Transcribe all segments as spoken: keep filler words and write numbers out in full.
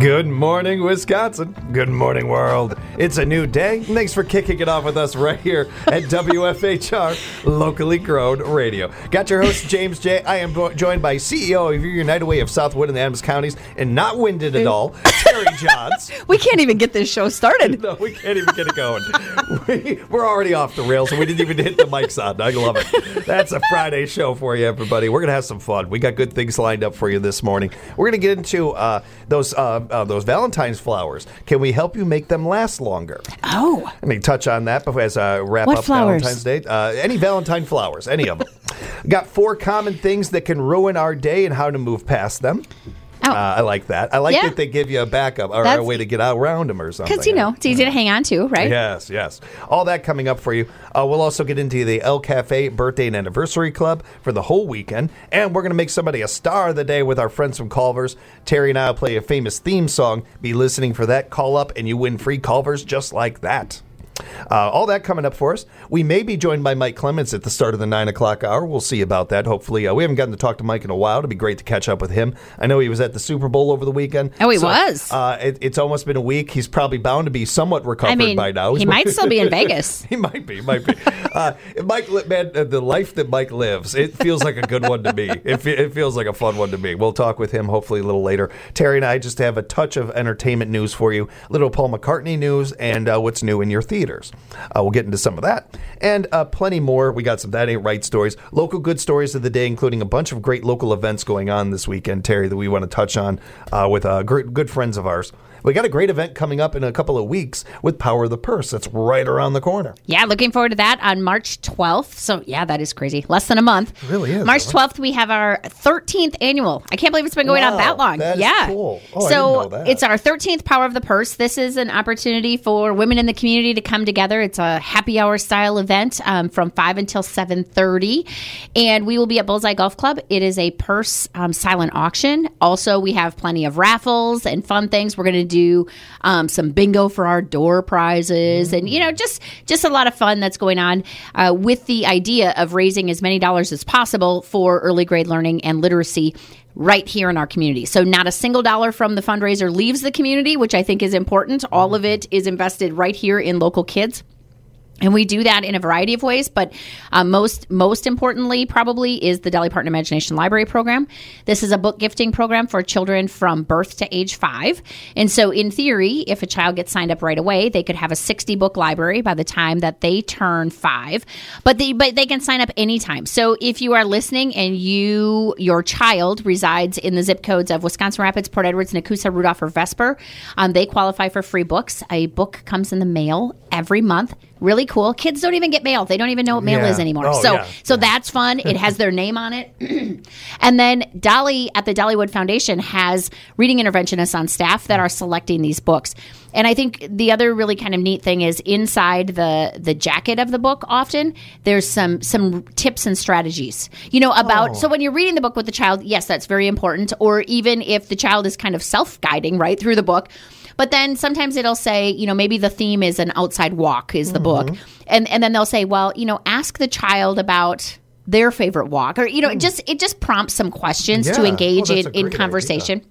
Good morning, Wisconsin. Good morning, world. It's a new day. Thanks for kicking it off with us right here at W F H R, locally grown radio. Got your host, James J. I am bo- joined by C E O of your United Way of Southwood and the Adams Counties, and not winded at all, Terry Johns. We can't even get this show started. No, we can't even get it going. We, we're already off the rails, and we didn't even hit the mics on. I love it. That's a Friday show for you, everybody. We're going to have some fun. We got good things lined up for you this morning. We're going to get into uh, those uh, uh, those Valentine's flowers. Can we help you make them last longer? Oh. Let me touch on that before as I wrap What up flowers? Valentine's Day. Uh, any Valentine flowers, any of them. Got four common things that can ruin our day and how to move past them. Oh. Uh, I like that. I like Yeah. that they give you a backup or That's- a way to get out around them or something. Because, you know, it's easy to hang on to, right? Yes, yes. All that coming up for you. Uh, we'll also get into the El Cafe Birthday and Anniversary Club for the whole weekend. And we're going to make somebody a star of the day with our friends from Culver's. Terry and I will play a famous theme song. Be listening for that. Call up and you win free Culver's just like that. Uh, all that coming up for us. We may be joined by Mike Clements at the start of the nine o'clock hour. We'll see about that. Hopefully, uh, we haven't gotten to talk to Mike in a while. It'd be great to catch up with him. I know he was at the Super Bowl over the weekend. Oh, he so, was. Uh, it, it's almost been a week. He's probably bound to be somewhat recovered I mean, by now. he might still be in Vegas. He might be, might be. Uh, Mike, li- man, uh, the life that Mike lives, it feels like a good one to me. It, fe- it feels like a fun one to me. We'll talk with him hopefully a little later. Terry and I just have a touch of entertainment news for you, little Paul McCartney news, and uh, what's new in your theaters. Uh, we'll get into some of that and uh, plenty more. We got some That Ain't Right stories, local good stories of the day, including a bunch of great local events going on this weekend, Terry, that we want to touch on uh, with uh, great, good friends of ours. We got a great event coming up in a couple of weeks with Power of the Purse. That's right around the corner. Yeah, looking forward to that on March twelfth. So, yeah, that is crazy. Less than a month. It really is. March huh? twelfth, we have our thirteenth annual. I can't believe it's been going Wow, on that long. that is yeah. cool. Oh, I so, didn't know that. it's our thirteenth Power of the Purse. This is an opportunity for women in the community to come together. It's a happy hour style event um, from five until seven thirty. And we will be at Bullseye Golf Club. It is a purse um, silent auction. Also, we have plenty of raffles and fun things. We're going to do Um, some bingo for our door prizes, and you know, just just a lot of fun that's going on uh, with the idea of raising as many dollars as possible for early grade learning and literacy right here in our community. So not a single dollar from the fundraiser leaves the community, which I think is important. All of it is invested right here in local kids. And we do that in a variety of ways, but uh, most most importantly probably is the Dolly Parton Imagination Library Program. This is a book gifting program for children from birth to age five. And so in theory, if a child gets signed up right away, they could have a sixty-book library by the time that they turn five. But they, but they can sign up anytime. So if you are listening and you your child resides in the zip codes of Wisconsin Rapids, Port Edwards, Nakusa, Rudolph, or Vesper, um, they qualify for free books. A book comes in the mail every month. Really cool. Kids don't even get mail. They don't even know what mail Yeah. is anymore. Oh, so yeah. so that's fun. It has their name on it. And then Dolly at the Dollywood Foundation has reading interventionists on staff that are selecting these books. And I think the other really kind of neat thing is inside the the jacket of the book often there's some some tips and strategies. You know, about Oh. so when you're reading the book with the child, yes, that's very important. Or even if the child is kind of self-guiding right through the book. But then sometimes it'll say, you know, maybe the theme is an outside walk is the book. And and then they'll say, well, you know, ask the child about their favorite walk. Or, you know, it just it just prompts some questions Yeah. to engage Oh, that's in, a in great conversation.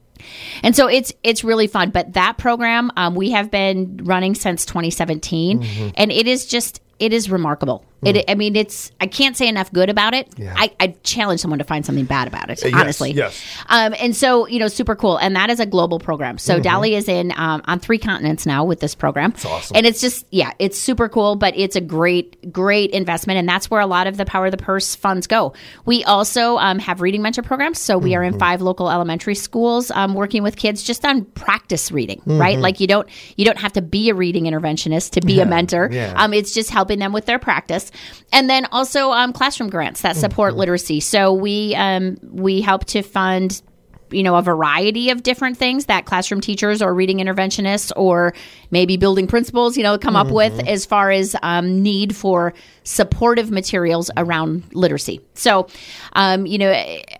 And so it's it's really fun. But that program, um, we have been running since twenty seventeen. And it is just, it is remarkable. It, I mean, it's, I can't say enough good about it. Yeah. I, I challenge someone to find something bad about it, Uh, yes, honestly. yes. Um, and so, you know, super cool. And that is a global program. So Mm-hmm. Dolly is in um, on three continents now with this program. That's awesome. And it's just, yeah, it's super cool, but it's a great, great investment. And that's where a lot of the Power of the Purse funds go. We also um, have reading mentor programs. So we are in Mm-hmm. five local elementary schools um, working with kids just on practice reading, Mm-hmm. right? Like you don't, you don't have to be a reading interventionist to be a mentor. yeah. Um, it's just helping them with their practice. And then also um, classroom grants that support Mm-hmm. literacy. So we um, we help to fund, you know, a variety of different things that classroom teachers or reading interventionists or maybe building principals, you know, come up with as far as um, need for supportive materials around literacy. So, um, you know, I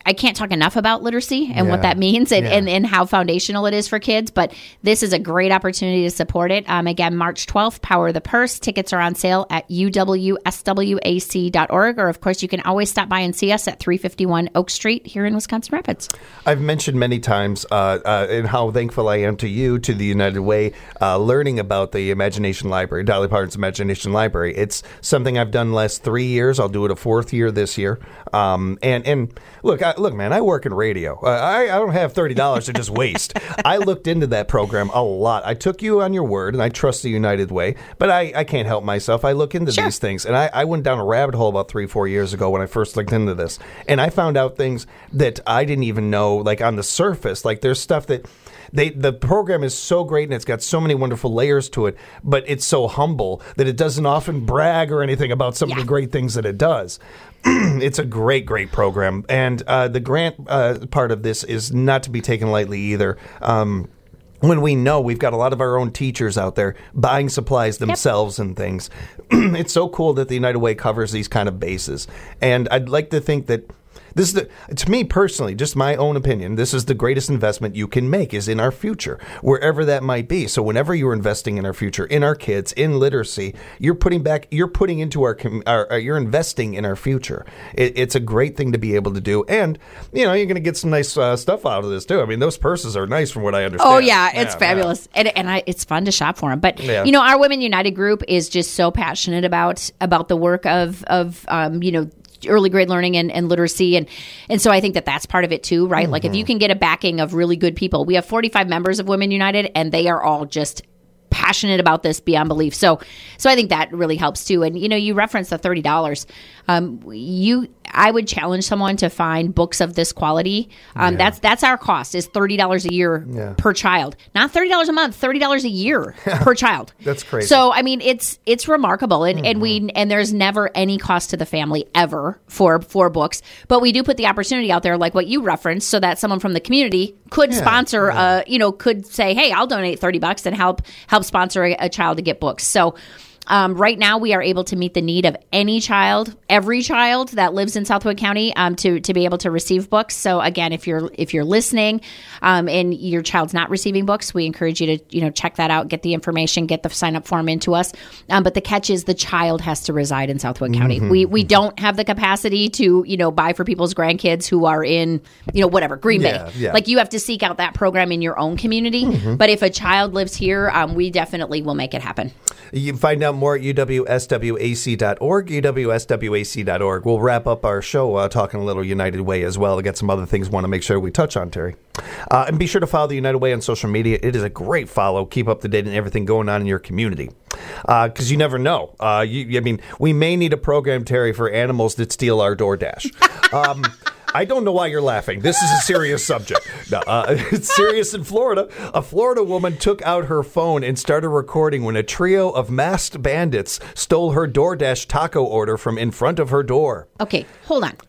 I can't talk enough about literacy and Yeah. what that means and, Yeah. and, and how foundational it is for kids. But this is a great opportunity to support it. Um, again, March twelfth, Power the Purse. Tickets are on sale at U W S W A C dot org. Or, of course, you can always stop by and see us at three fifty-one Oak Street here in Wisconsin Rapids. I've mentioned many times uh, uh, and how thankful I am to you, to the United Way, uh, learning about the Imagination Library, Dolly Parton's Imagination Library. It's something I've done the last three years. I'll do it a fourth year this year. Um, and, and look, I, look, man, I work in radio. Uh, I, I don't have thirty dollars to just waste. I looked into that program a lot. I took you on your word, and I trust the United Way, but I, I can't help myself. I look into Sure. these things, and I, I went down a rabbit hole about three, four years ago when I first looked into this, and I found out things that I didn't even know, like on the surface. Like there's stuff that they the program is so great and it's got so many wonderful layers to it, but it's so humble that it doesn't often brag or anything about some Yeah. of the great things that it does. It's a great, great program, and uh, the grant uh, part of this is not to be taken lightly either. Um, when we know we've got a lot of our own teachers out there buying supplies themselves and things, it's so cool that the United Way covers these kind of bases. And I'd like to think that this is the, to me personally, just my own opinion, this is the greatest investment you can make is in our future, wherever that might be. So whenever you're investing in our future, in our kids, in literacy, you're putting back, you're putting into our, com- our, our you're investing in our future. It, it's a great thing to be able to do. And, you know, you're going to get some nice uh, stuff out of this too. I mean, those purses are nice from what I understand. Oh, yeah, it's Yeah, fabulous. And, and I, it's fun to shop for them. But, Yeah. you know, our Women United group is just so passionate about about the work of, of um, you know, early grade learning and, and literacy. And, and so I think that that's part of it too, right? Mm-hmm. Like if you can get a backing of really good people, we have forty-five members of Women United and they are all just passionate about this beyond belief. So, so I think that really helps too. And, you know, you referenced the thirty dollars. Um, you, I would challenge someone to find books of this quality. Um, Yeah. That's, that's our cost is thirty dollars a year Yeah. per child, not thirty dollars a month, thirty dollars a year per child. That's crazy. So, I mean, it's, it's remarkable. And, and we, and there's never any cost to the family ever for, for books, but we do put the opportunity out there, like what you referenced, so that someone from the community could Yeah, sponsor, uh, you know, could say, hey, I'll donate thirty bucks and help, help sponsor a, a child to get books. So, Um, right now, we are able to meet the need of any child, every child that lives in Southwood County, um, to to be able to receive books. So again, if you're if you're listening, um, and your child's not receiving books, we encourage you to you know check that out, get the information, get the sign up form into us. Um, but the catch is the child has to reside in Southwood County. We we don't have the capacity to you know buy for people's grandkids who are in you know whatever Green Yeah, Bay. yeah. Like you have to seek out that program in your own community. But if a child lives here, um, we definitely will make it happen. You can find out more at U W S W A C dot org, U W S W A C dot org. We'll wrap up our show uh, talking a little United Way as well. I got some other things we want to make sure we touch on, Terry. Uh, and be sure to follow the United Way on social media. It is a great follow. Keep up to date on everything going on in your community. Because uh, you never know. Uh, you, I mean, we may need a program, Terry, for animals that steal our DoorDash. Um, I don't know why you're laughing. This is a serious subject. No, uh, it's serious in Florida. A Florida woman took out her phone and started recording when a trio of masked bandits stole her DoorDash taco order from in front of her door. Okay, hold on.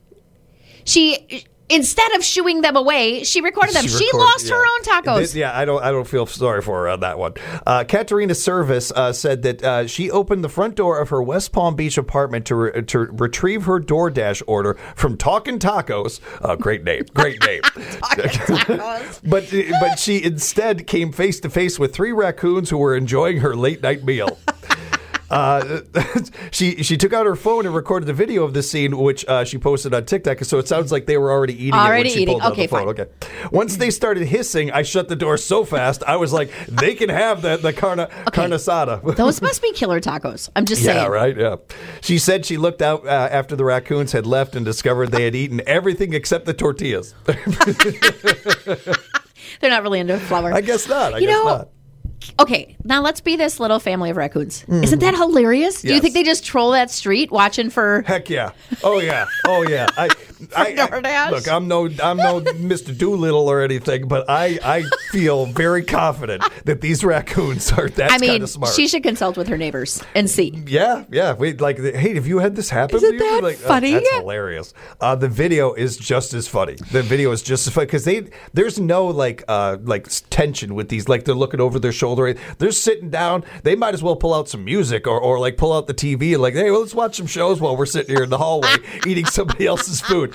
She instead of shooing them away, she recorded them. She, recorded- lost her yeah. own tacos. This- yeah, I don't. I don't feel sorry for her on that one. Uh, Katerina Service uh, said that uh, she opened the front door of her West Palm Beach apartment to re- to retrieve her DoorDash order from Talkin' Tacos. Uh, great name, great name. but but she instead came face to face with three raccoons who were enjoying her late night meal. Uh, she she took out her phone and recorded the video of the scene, which uh, she posted on TikTok. So it sounds like they were already eating Already it when she eating. pulled out Okay, the phone. fine. Okay. Once they started hissing, I shut the door so fast. I was like, they can have the the carne carne asada. Those must be killer tacos. I'm just Yeah, saying. right. Yeah. She said she looked out uh, after the raccoons had left and discovered they had eaten everything except the tortillas. They're not really into flour. I guess not. I You guess know, not. Okay, now let's be this little family of raccoons. Isn't that hilarious? Do you Yes. think they just troll that street watching for? Heck yeah! Oh yeah! Oh yeah! I, I, I DoorDash? look. I'm no. I'm no Mister Doolittle or anything, but I, I feel very confident that these raccoons are that I mean, kind of smart. she should consult with her neighbors and see. Yeah, yeah. We like. Hey, have you had this happen? Isn't to you? that Like, uh, funny? that's hilarious. Uh, the video is just as funny. The video is just as funny because they there's no like uh like tension with these. Like they're looking over their shoulder. They're sitting down. They might as well pull out some music or or like pull out the T V and like, hey, well, let's watch some shows while we're sitting here in the hallway eating somebody else's food.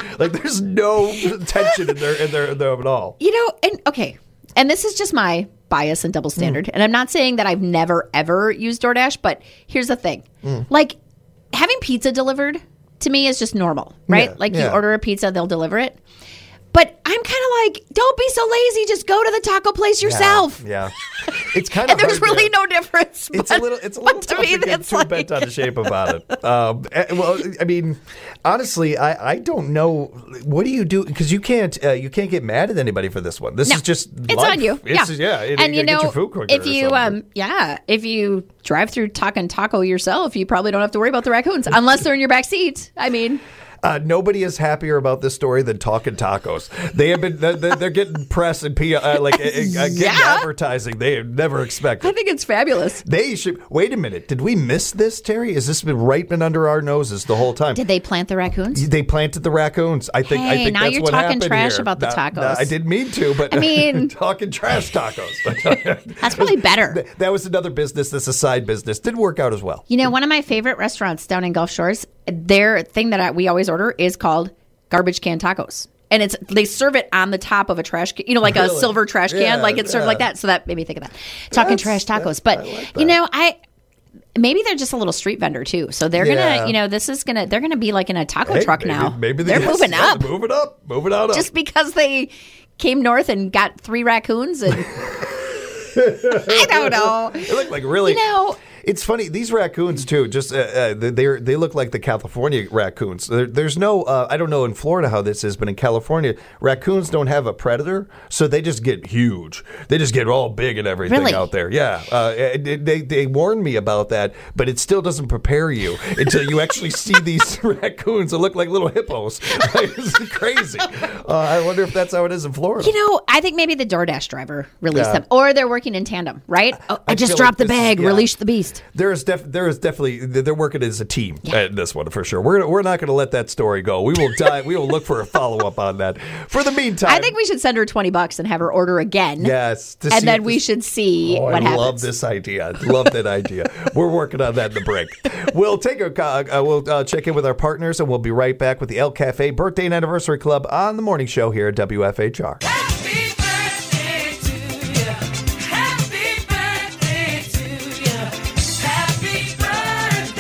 Like there's no tension in their in their in them at all. You know, and okay, and this is just my bias and double standard. Mm. And I'm not saying that I've never ever used DoorDash, but here's the thing: mm. like having pizza delivered to me is just normal, right? Yeah, like yeah. you order a pizza, they'll deliver it. But I'm kind of like, don't be so lazy. Just go to the taco place yourself. Yeah, yeah. It's kind of and there's hard really to, no difference. It's but, a little, it's a little tough to, me, to get too like... bent out of shape about it. Um, well, I mean, honestly, I, I don't know. What do you do? Because you can't uh, you can't get mad at anybody for this one. This no, is just it's life. on you. It's, yeah, yeah. It, and you know, get your food quicker if you um, yeah, if you drive through Taco Taco yourself, you probably don't have to worry about the raccoons unless they're in your back seat. I mean. Uh, nobody is happier about this story than Talking Tacos. They have been, they're, they're getting press and P R, uh, like uh, getting yeah. advertising. They have never expected. I think it's fabulous. They should. Wait a minute. Did we miss this, Terry? Has this been right been under our noses the whole time? Did they plant the raccoons? They planted the raccoons. I think. Hey, I think now that's you're what talking happened trash here. about the No, tacos. no, I didn't mean to, but I mean, talking trash tacos. That's probably better. That was another business. That's a side business. Didn't work out as well. You know, one of my favorite restaurants down in Gulf Shores, their thing that I, we always order is called garbage can tacos. And it's they serve it on the top of a trash can, you know, like really? a silver trash can, yeah, like it's served yeah. like that. So that made me think of that. Talking that's, trash tacos. But, like you know, I maybe they're just a little street vendor too. So they're yeah. going to, you know, this is going to, they're going to be like in a taco hey, truck maybe, now. Maybe they're yes, moving yeah, up. They're moving up. Moving out Just up. because they came north and got three raccoons and I don't know. They look like really. You know. It's funny. These raccoons too. Just uh, uh, they they look like the California raccoons. There, there's no. Uh, I don't know in Florida how this is, but in California, raccoons don't have a predator, so they just get huge. They just get all big and everything really? out there. Yeah. Uh, they they warned me about that, but it still doesn't prepare you until you actually see these raccoons that look like little hippos. It's crazy. Uh, I wonder if that's how it is in Florida. You know, I think maybe the DoorDash driver released Yeah. them, or they're working in tandem, right? Oh, I, I just feel dropped like the this bag, is- yeah. release the beast. There is def- there is definitely they're working as a team Yeah. at this one for sure. We're gonna, we're not going to let that story go. We will dive. We will look for a follow up on that. For the meantime, I think we should send her twenty bucks and have her order again. yes, to and see then if we this- should see Oh, what I happens. love this idea. I love that idea. We're working on that in the break. We'll take a uh, we'll uh, check in with our partners, and we'll be right back with the El Cafe Birthday and Anniversary Club on the morning show here at W F H R. Happy birthday to you. Happy birthday to you. Happy birthday.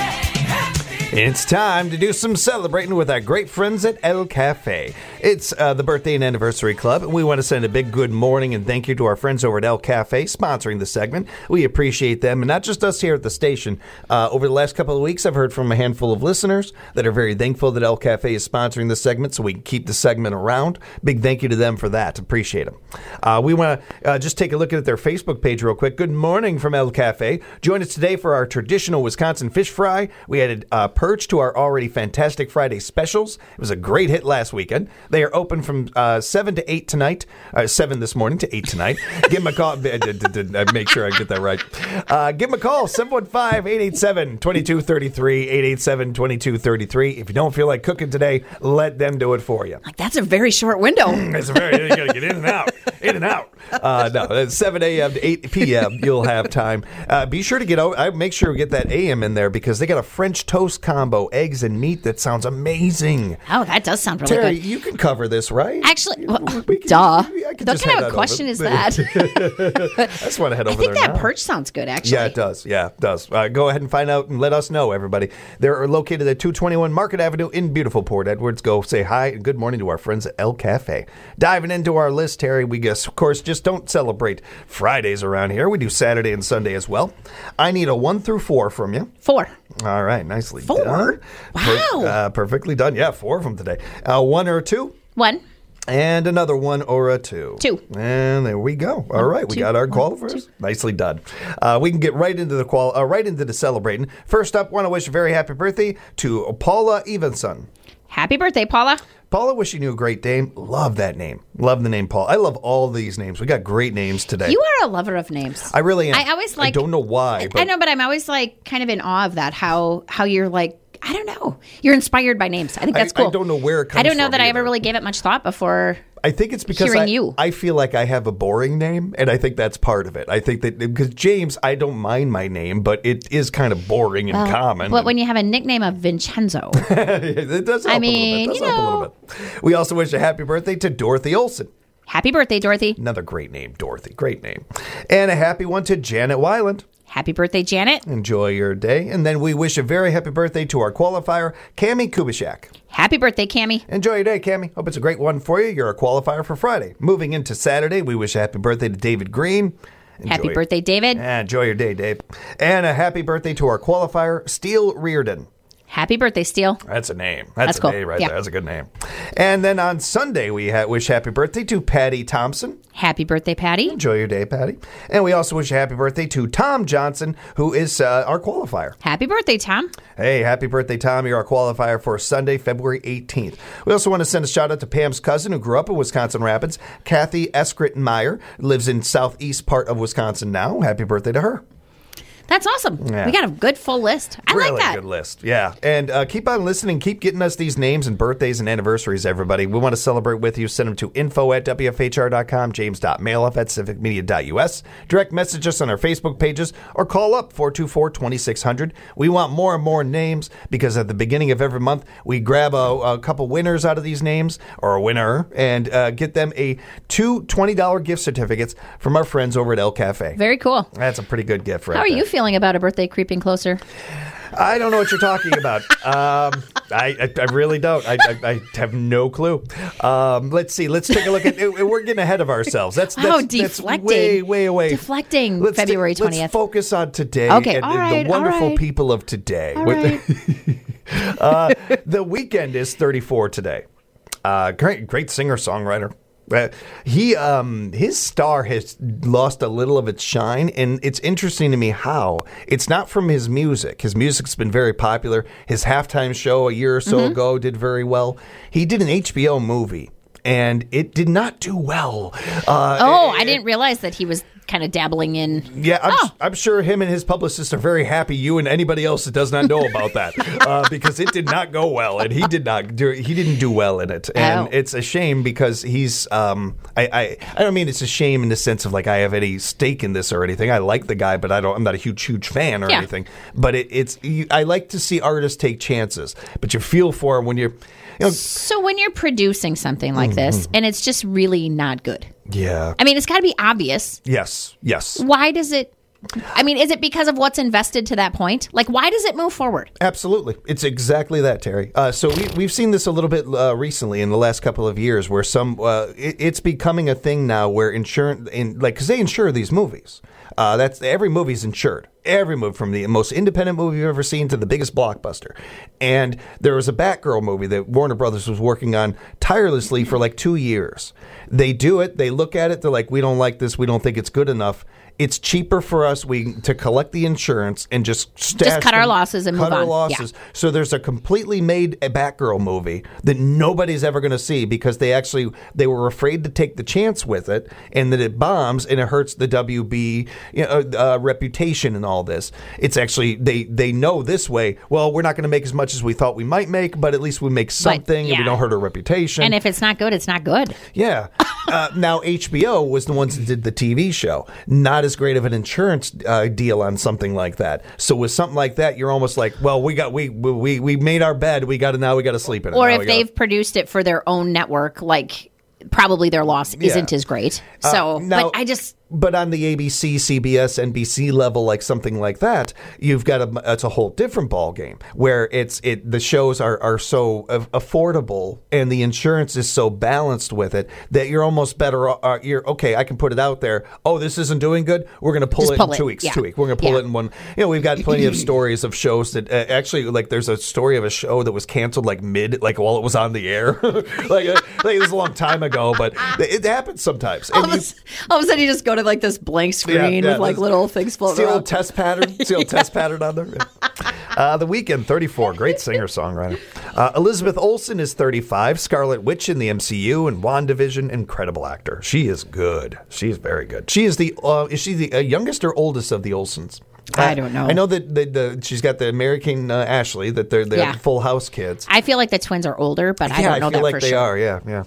Happy It's time to do some celebrating with our great friends at El Cafe. It's uh, the Birthday and Anniversary Club, and we want to send a big good morning and thank you to our friends over at El Cafe sponsoring the segment. We appreciate them, and not just us here at the station. Uh, over the last couple of weeks, I've heard from a handful of listeners that are very thankful that El Cafe is sponsoring the segment so we can keep the segment around. Big thank you to them for that. Appreciate them. Uh, we want to uh, just take a look at their Facebook page real quick. Good morning from El Cafe. Join us today for our traditional Wisconsin fish fry. We added uh, perch to our already fantastic Friday specials. It was a great hit last weekend. They are open from uh, seven to eight tonight, uh, seven this morning to eight tonight. Give them a call. Make sure I get that right. Uh, give them a call, seven one five, eight eight seven, two two three three, eight eight seven, two two three three. If you don't feel like cooking today, let them do it for you. Like, that's a very short window. It's very, you got to get in and out, in and out. Uh, no, it's seven a.m. to eight p.m. You'll have time. Uh, be sure to get out. I make sure we get that A M in there because they got a French toast combo, eggs and meat that sounds amazing. Oh, that does sound really Terry, good. you can cover this, right? Actually, well, We can- duh. I can What just kind head of on question over. is that? I just want to head I over think there that now. perch sounds good, actually. Yeah, it does. Yeah, it does. Uh, go ahead and find out and let us know, everybody. They're located at two twenty-one Market Avenue in beautiful Port Edwards. Go say hi and good morning to our friends at El Cafe. Diving into our list, Terry, we guess, of course, just don't celebrate Fridays around here. We do Saturday and Sunday as well. I need a one through four from you. Four. All right, nicely Four? done. Wow. Per- uh, perfectly done. Yeah, four of them today. Uh, one or two. One. And another one or a two. Two. And there we go. All right, we two, got our one, qualifiers. Nicely done. Uh, we can get right into the qual, uh, right into the celebrating. First up, want to wish a very happy birthday to Paula Evenson. Happy birthday, Paula. Paula, wishing you a great day. Love that name. Love the name Paul. I love all these names. We got great names today. You are a lover of names. I really am. I always like. I don't know why. But I know, but I'm always like kind of in awe of that. How how you're like. I don't know. You're inspired by names. I think that's I- I cool. don't know where it comes I don't know from that I either. ever really gave it much thought before I think it's because Hearing I, you. I feel like I have a boring name, and I think that's part of it. I think that because James, I don't mind my name, but it is kind of boring and common. But when you have a nickname of Vincenzo, it does help I mean, a little bit. It does you help a know. little bit. We also wish a happy birthday to Dorothy Olson. happy birthday, Dorothy. Another great name, Dorothy. Great name. And a happy one to Janet Weiland. Happy birthday, Janet. Enjoy your day. And then we wish a very happy birthday to our qualifier, Cammie Kubishak. Happy birthday, Cammie. Enjoy your day, Cammie. Hope it's a great one for you. You're a qualifier for Friday. Moving into Saturday, we wish a happy birthday to David Green. Enjoy Happy your- birthday, David. Yeah, enjoy your day, Dave. And a happy birthday to our qualifier, Steele Reardon. Happy birthday, Steele. That's a name. That's, That's a cool. name right Yeah. there. That's a good name. And then on Sunday, we ha- wish happy birthday to Patty Thompson. Happy birthday, Patty. Enjoy your day, Patty. And we also wish a happy birthday to Tom Johnson, who is uh, our qualifier. Happy birthday, Tom. Hey, happy birthday, Tom. You're our qualifier for Sunday, February eighteenth. We also want to send a shout out to Pam's cousin who grew up in Wisconsin Rapids, Kathy Eskrit-Meyer, lives in southeast part of Wisconsin now. Happy birthday to her. That's awesome. Yeah. We got a good full list. I really like that. good list. Yeah. And uh, keep on listening. Keep getting us these names and birthdays and anniversaries, everybody. We want to celebrate with you. Send them to info at w f h r dot com, james.mailup at civic media dot u s. Direct message us on our Facebook pages or call up four two four, two six zero zero. We want more and more names because at the beginning of every month, we grab a, a couple winners out of these names or a winner and uh, get them a two twenty dollars gift certificates from our friends over at El Cafe. Very cool. That's a pretty good gift, right How are there. you feeling about a birthday creeping closer? I don't know what you're talking about. Um, I, I, I really don't. I, I, I have no clue. Um, let's see. Let's take a look at. We're getting ahead of ourselves. That's, that's, Oh, that's deflecting. way, way away. Deflecting Let's February ta- twentieth. Let's focus on today Okay, and, all and right, the wonderful all right. people of today. All With- right. uh, the Weeknd is thirty-four today. Uh, great, great singer songwriter. Uh, he um his star has lost a little of its shine, and it's interesting to me how it's not from his music. His music's been very popular. His halftime show a year or so Mm-hmm. ago did very well. He did an H B O movie, and it did not do well. Uh, Oh, it- I didn't realize that he was kind of dabbling in. Yeah, I'm, Oh. I'm sure him and his publicist are very happy. You and anybody else that does not know about that, uh, because it did not go well, and he did not. Do, he didn't do well in it, and Oh. it's a shame because he's. Um, I, I I don't mean it's a shame in the sense of like I have any stake in this or anything. I like the guy, but I don't. I'm not a huge huge fan or Yeah. anything. But it, it's. You, I like to see artists take chances, but you feel for him when you're. You know, So when you're producing something like Mm-hmm. this and it's just really not good, yeah. I mean, it's got to be obvious. Yes. Yes. Why does it? I mean, is it because of what's invested to that point? Like, why does it move forward? Absolutely. It's exactly that, Terry. Uh, so we, we've seen this a little bit uh, recently in the last couple of years where some, uh, it, it's becoming a thing now where insurance, in, like, because they insure these movies. Uh, that's every movie's insured. Every movie, from the most independent movie you've ever seen to the biggest blockbuster. And there was a Batgirl movie that Warner Brothers was working on tirelessly for like two years. They do it. They look at it. They're like, we don't like this. We don't think it's good enough. It's cheaper for us we to collect the insurance and just stash cut our them- losses and cut move our on. losses. Yeah. So there's a completely made a Batgirl movie that nobody's ever going to see because they actually they were afraid to take the chance with it, and that it bombs and it hurts the W B you know, uh, reputation and all this. It's actually they they know this way. Well, we're not going to make as much as we thought we might make, but at least we make something and yeah. we don't hurt our reputation. And if it's not good, it's not good. Yeah. Uh, now, H B O was the ones that did the T V show. Not as great of an insurance uh, deal on something like that. So with something like that, you're almost like, well, we got we we we made our bed. We got to now we got to sleep in it. Or Now if we gotta- they've produced it for their own network, like probably their loss isn't as great. So, Uh, now- but I just. But on the A B C, C B S, N B C level, like something like that, you've got a it's a whole different ball game where it's it the shows are are so af- affordable and the insurance is so balanced with it that you're almost better. Uh, you're okay. I can put it out there. Oh, this isn't doing good. We're going to pull Just it pull in it. two weeks. Yeah. Two weeks. We're going to pull Yeah. it in one. You know, we've got plenty of stories of shows that uh, actually like there's a story of a show that was canceled like mid like while it was on the air. like, uh, like it was a long time ago, but it, it happens sometimes. All And of, you- a, s- all of a sudden, you just go to like this blank screen yeah, with like this- little things floating See a little around. test pattern? See a little test pattern on there? Yeah. Uh, the Weeknd, thirty-four. Great singer-songwriter. Uh, Elizabeth Olsen is thirty-five. Scarlet Witch in the M C U and WandaVision. Incredible actor. She is good. She's very good. She is the, uh, is she the uh, youngest or oldest of the Olsens? I don't know. I know that the, the, she's got the American uh, Ashley, that they're the Yeah. Full House kids. I feel like the twins are older, but I yeah, don't know I feel that like for they sure. are. Yeah, yeah.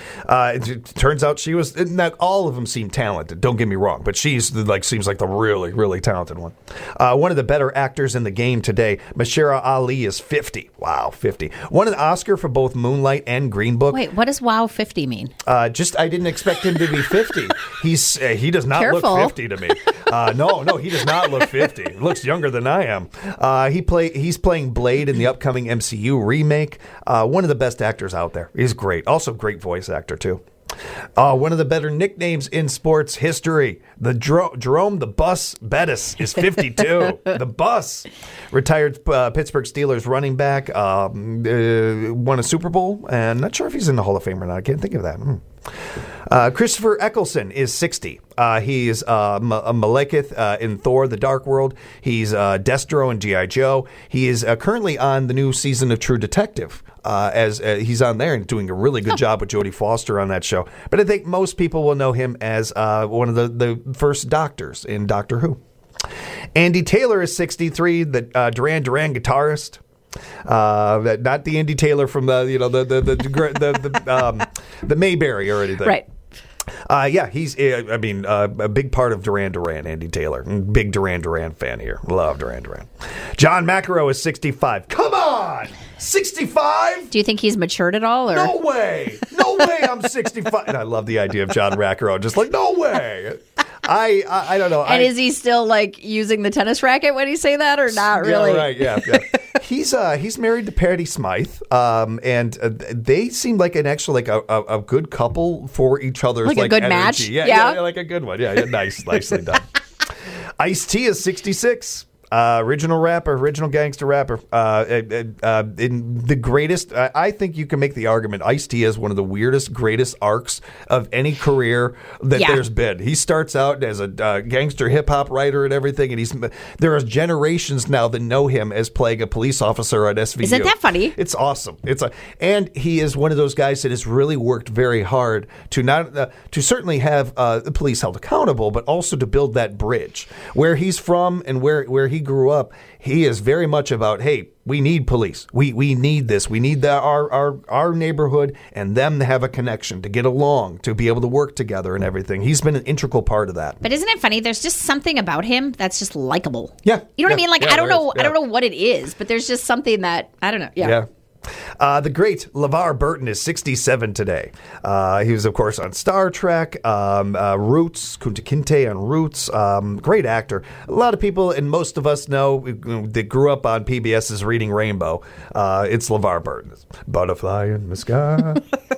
Uh, it, it turns out she was, not all of them seem talented, don't get me wrong, but she's the, like seems like the really, really talented one. Uh, one of the better actors in the game today, Mahershala Ali, is fifty. Wow, fifty. Won an Oscar for both Moonlight and Green Book. Wait, what does wow fifty mean? Uh, just, I didn't expect him to be fifty. He's uh, He does not Careful. look fifty to me. Uh, no, no, he does not look fifty. He looks younger than I am. Uh, he play, he's playing Blade in the upcoming M C U remake. Uh, one of the best actors out there. He's great. Also great voice actor, too. Uh, one of the better nicknames in sports history. The Dro- Jerome the Bus Bettis is fifty-two. The Bus. Retired uh, Pittsburgh Steelers running back. Um, uh, won a Super Bowl. And not sure if he's in the Hall of Fame or not. I can't think of that. Hmm. Uh, Christopher Eccleston is sixty. Uh, he's uh, M- a Malekith uh, in Thor: The Dark World. He's uh, Destro in G I. Joe. He is uh, currently on the new season of True Detective. Uh, as uh, he's on there and doing a really good job with Jodie Foster on that show. But I think most people will know him as uh, one of the, the first doctors in Doctor Who. Andy Taylor is sixty-three, the uh, Duran Duran guitarist. Uh, not the Andy Taylor from the you know the the the the, the, um, the Mayberry or anything. Right. Uh, yeah, he's, uh, I mean, uh, a big part of Duran Duran, Andy Taylor. Big Duran Duran fan here. Love Duran Duran. John McEnroe is sixty-five. Come on! sixty-five? Do you think he's matured at all? Or? No way. No way I'm sixty-five. And I love the idea of John McEnroe. Just like, no way. I, I I don't know. And I, is he still like using the tennis racket when he say that, or not really? Yeah, right. Yeah, yeah. he's uh he's married to Patty Smythe, um, and uh, they seem like an actual like a, a, a good couple for each other's Like a like good energy. match? Yeah, Yeah. yeah, like a good one. Yeah, yeah nice, nicely done. Ice-T is sixty-six. Uh, original rapper, original gangster rapper. Uh, uh, uh, in the greatest, uh, I think you can make the argument Ice-T has one of the weirdest, greatest arcs of any career that Yeah. there's been. He starts out as a uh, gangster hip hop writer and everything, and he's there are generations now that know him as playing a police officer on S V U. Isn't that funny? It's awesome. It's a, and he is one of those guys that has really worked very hard to not uh, to certainly have uh, the police held accountable, but also to build that bridge where he's from and where where he grew up. He is very much about, hey, we need police. We we need this. We need the, our our our neighborhood and them to have a connection, to get along, to be able to work together and everything. He's been an integral part of that. But isn't it funny? There's just something about him that's just likable. Yeah. You know what Yeah. I mean? Like Yeah, I don't there know. is. I don't Yeah. know what it is, but there's just something that I don't know. Yeah. Yeah. Uh, the great LeVar Burton is sixty-seven today. Uh, he was, of course, on Star Trek, um, uh, Roots, Kunta Kinte on Roots. Um, great actor. A lot of people, and most of us know, that grew up on P B S's Reading Rainbow. Uh, it's LeVar Burton. Butterfly in the sky.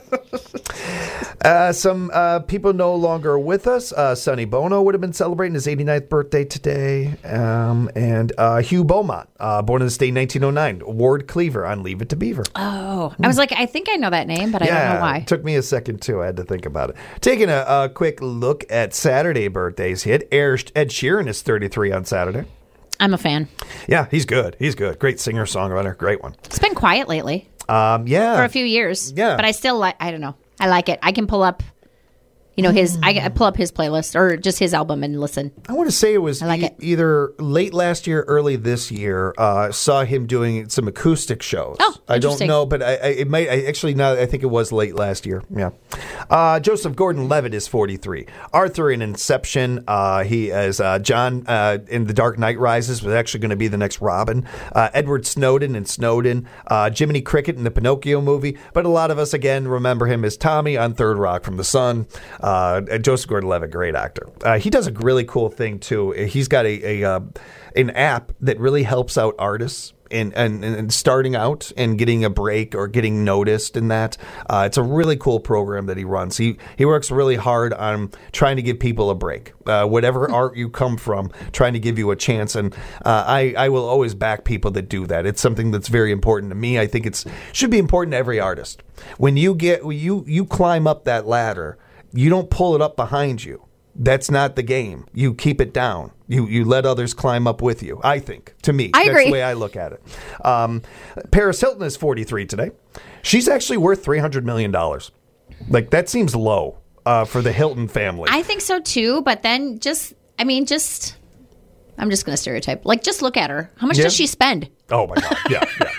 Uh, some uh, people no longer with us. Uh, Sonny Bono would have been celebrating his eighty-ninth birthday today. Um, and uh, Hugh Beaumont, uh, born in the state in nineteen oh nine. Ward Cleaver on Leave It to Beaver. Oh, I was like, I think I know that name, but I yeah, don't know why. It took me a second, too. I had to think about it. Taking a, a quick look at Saturday birthdays hit. Ed Sheeran is thirty-three on Saturday. I'm a fan. Yeah, he's good. He's good. Great singer-songwriter. Great one. It's been quiet lately Um, yeah. for a few years. Yeah. But I still like, I don't know. I like it. I can pull up, you know, his, I, I pull up his playlist or just his album and listen. I want to say it was I like e- it. either late last year, early this year. Uh, saw him doing some acoustic shows. Oh, I don't interesting. know, but I, I, it might. I actually now I think it was late last year. Yeah. Uh, Joseph Gordon-Levitt is forty-three. Arthur in Inception. Uh, he is uh, John uh, in The Dark Knight Rises was actually going to be the next Robin. Uh, Edward Snowden in Snowden. Uh, Jiminy Cricket in the Pinocchio movie. But a lot of us again remember him as Tommy on Third Rock from the Sun. Uh, Joseph Gordon-Levitt, great actor. Uh, he does a really cool thing too. He's got a, a uh, an app that really helps out artists in and, and starting out and getting a break or getting noticed in that. Uh, it's a really cool program that he runs. He he works really hard on trying to give people a break. Uh, whatever art you come from, trying to give you a chance. And uh, I I will always back people that do that. It's something that's very important to me. I think it's should be important to every artist. When you get when you you climb up that ladder, you don't pull it up behind you. That's not the game. You keep it down. You you let others climb up with you, I think. To me, I that's agree. the way I look at it. Um, Paris Hilton is forty-three today. She's actually worth three hundred million dollars. Like, that seems low uh, for the Hilton family. I think so too, but then just, I mean, just, I'm just going to stereotype. Like, just look at her. How much Yeah. does she spend? Oh, my God. Yeah, yeah.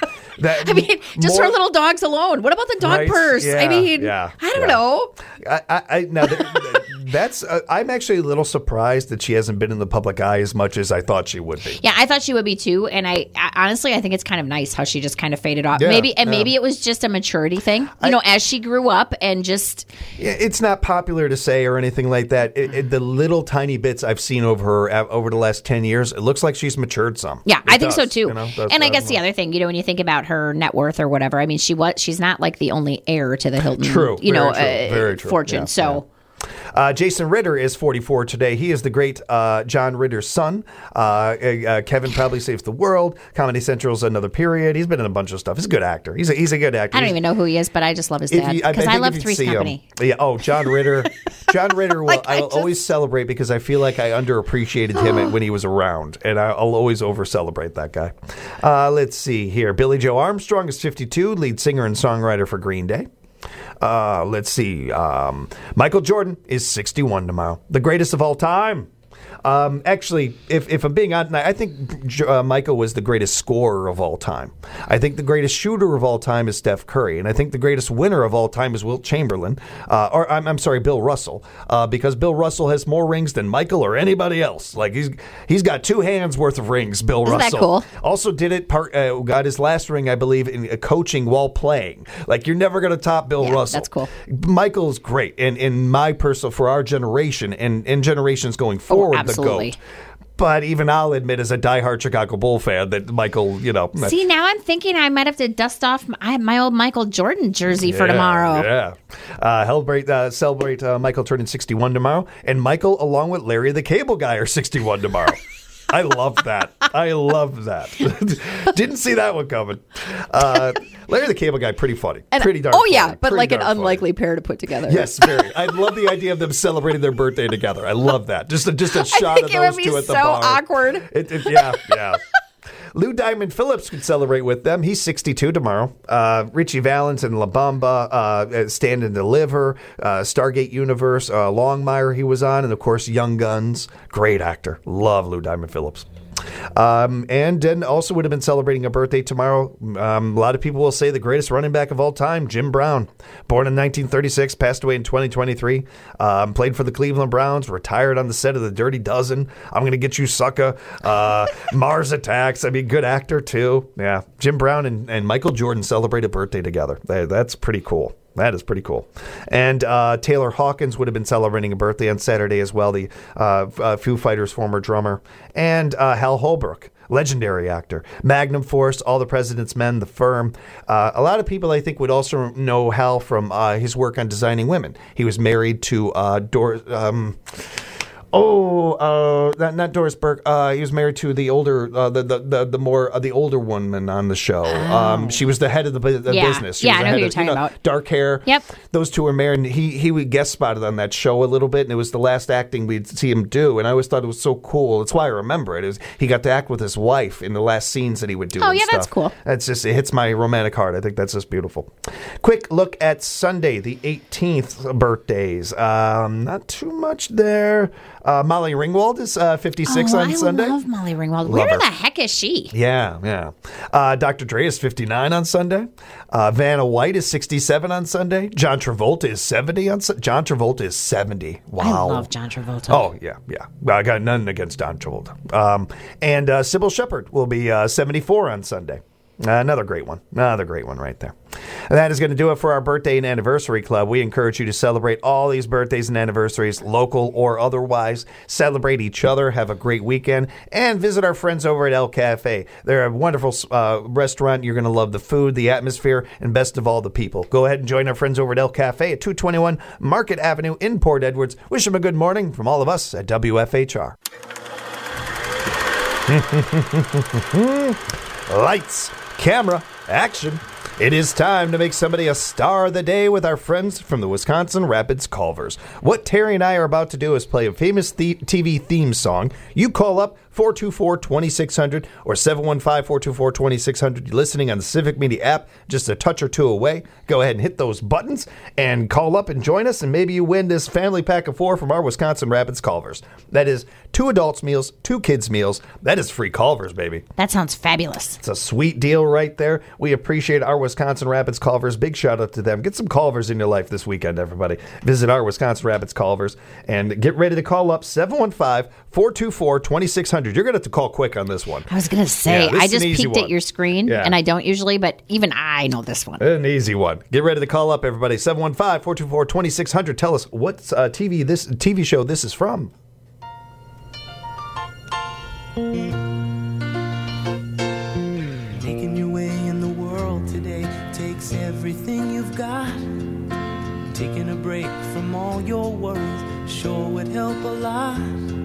That- I mean, just more- her little dogs alone. What about the dog Right? purse? Yeah, I mean, yeah, I don't yeah. know. I, I, I now that, that's uh, I'm actually a little surprised that she hasn't been in the public eye as much as I thought she would be. Yeah, I thought she would be too, and I, I honestly I think it's kind of nice how she just kind of faded off. Yeah, maybe and yeah. maybe it was just a maturity thing, you I- know, as she grew up and just Yeah, it's not popular to say or anything like that. It, it, the little tiny bits I've seen of her uh, over the last ten years, it looks like she's matured some. yeah, It I think so does, too. you know, that's- and I uh, guess the other thing, you know, when you think about her net worth or whatever, I mean, she was she's not like the only heir to the Hilton, True, you know, very true, uh, very true. fortune. Yeah, so. Uh, Jason Ritter is forty-four today. He is the great uh, John Ritter's son. Uh, uh, Kevin Probably Saves the World. Comedy Central's Another Period. He's been in a bunch of stuff. He's a good actor. He's a, he's a good actor. I don't He's- even know who he is, but I just love his If dad you- I- I because I, think love if you'd Three's see him- Company. Yeah. Oh, John Ritter. John Ritter. Will, Like, I I'll just- always celebrate because I feel like I underappreciated him when he was around, and I- I'll always over celebrate that guy. Uh, let's see here. Billy Joe Armstrong is fifty-two, lead singer and songwriter for Green Day. Uh, let's see. Um, Michael Jordan is sixty-one tomorrow, the greatest of all time. Um, actually, if, if I'm being honest, I think uh, Michael was the greatest scorer of all time. I think the greatest shooter of all time is Steph Curry, and I think the greatest winner of all time is Wilt Chamberlain, uh, or I'm, I'm sorry, Bill Russell, uh, because Bill Russell has more rings than Michael or anybody else. Like he's he's got two hands worth of rings. Bill Isn't that Russell cool? also did it. Part uh, got his last ring, I believe, in uh, coaching while playing. Like you're never going to top Bill Yeah, Russell. that's cool. Michael's great, and in my personal for our generation and and generations going forward, the absolutely. GOAT. But even I'll admit, as a diehard Chicago Bull fan, that Michael, you know, See, now I'm thinking I might have to dust off my, my old Michael Jordan jersey for yeah, tomorrow. Yeah, uh, celebrate uh, celebrate uh, Michael turning sixty-one tomorrow, and Michael, along with Larry the Cable Guy, are sixty-one tomorrow. I love that. I love that. Didn't see that one coming. Uh, Larry the Cable Guy, pretty funny. And- pretty darn oh funny. yeah, but Pretty like an darn funny. unlikely pair to put together. Yes, very. I love the idea of them celebrating their birthday together. I love that. Just a, just a shot think of it would those be two at the so bar. awkward. It, it, yeah, yeah. Lou Diamond Phillips could celebrate with them. He's sixty-two tomorrow. Uh, Richie Valens and La Bamba, uh, Stand and Deliver, uh, Stargate Universe, uh, Longmire he was on, and of course Young Guns. Great actor. Love Lou Diamond Phillips. Um, and then also would have been celebrating a birthday tomorrow. Um, a lot of people will say the greatest running back of all time, Jim Brown. Born in nineteen thirty-six, passed away in twenty twenty-three. Um, played for the Cleveland Browns, retired on the set of The Dirty Dozen. I'm going to Get You, Sucker. Uh, Mars Attacks. I mean, good actor, too. Yeah. Jim Brown and, and Michael Jordan celebrate a birthday together. That- That's pretty cool. That is pretty cool. And uh, Taylor Hawkins would have been celebrating a birthday on Saturday as well, the uh, uh, Foo Fighters former drummer. And uh, Hal Holbrook, legendary actor. Magnum Force, All the President's Men, The Firm. Uh, a lot of people, I think, would also know Hal from uh, his work on Designing Women. He was married to uh, Dor... Um, Oh, uh, not, not Doris Burke. Uh, he was married to the older, uh, the, the the the more uh, the older woman on the show. Um, she was the head of the, bu- the Yeah. business. She Yeah, was I the know who head you're of, talking you know, about. Dark hair. Yep. Those two were married. And he he would guest spotted on that show a little bit, and it was the last acting we'd see him do. And I always thought it was so cool. That's why I remember it. Is he got to act with his wife in the last scenes that he would do. Oh, and yeah, that's stuff. cool. That's just it hits my romantic heart. I think that's just beautiful. Quick look at Sunday, the eighteenth birthdays. Um, not too much there. Uh, Molly Ringwald is uh, fifty-six oh, on I Sunday. love Molly Ringwald. Love Where her. the heck is she? Yeah, yeah. Uh, Doctor Dre is fifty-nine on Sunday. Uh, Vanna White is sixty-seven on Sunday. John Travolta is seventy on Sunday. John Travolta is seventy. Wow. I love John Travolta. Oh, yeah, yeah. Well, I got nothing against John Travolta. Um, and uh, Sybil Shepherd will be uh, seventy-four on Sunday. Uh, another great one. Another great one right there. And that is going to do it for our birthday and anniversary club. We encourage you to celebrate all these birthdays and anniversaries, local or otherwise. Celebrate each other. Have a great weekend. And visit our friends over at El Cafe. They're a wonderful uh, restaurant. You're going to love the food, the atmosphere, and best of all, the people. Go ahead and join our friends over at El Cafe at two twenty-one Market Avenue in Port Edwards. Wish them a good morning from all of us at W F H R. Lights, camera, action. It is time to make somebody a star of the day with our friends from the Wisconsin Rapids Culvers. What Terry and I are about to do is play a famous the- T V theme song. You call up four two four, two six zero zero or seven one five, four two four, two six zero zero. You're listening on the Civic Media app, just a touch or two away. Go ahead and hit those buttons and call up and join us, and maybe you win this family pack of four from our Wisconsin Rapids Culvers. That is two adults meals, two kids meals. That is free Culvers, baby. That sounds fabulous. It's a sweet deal right there. We appreciate our Wisconsin Rapids Culvers. Big shout out to them. Get some Culvers in your life this weekend, everybody. Visit our Wisconsin Rapids Culvers and get ready to call up seven one five, four two four, two six zero zero. You're going to have to call quick on this one. I was going to say, Yeah, this I is an just easy peeked one. at your screen, Yeah. and I don't usually, but even I know this one. An easy one. Get ready to call up, everybody. seven one five, four two four, two six zero zero. Tell us what uh, T V this T V show this is from. Making your way in the world today takes everything you've got. Taking a break from all your worries sure would help a lot.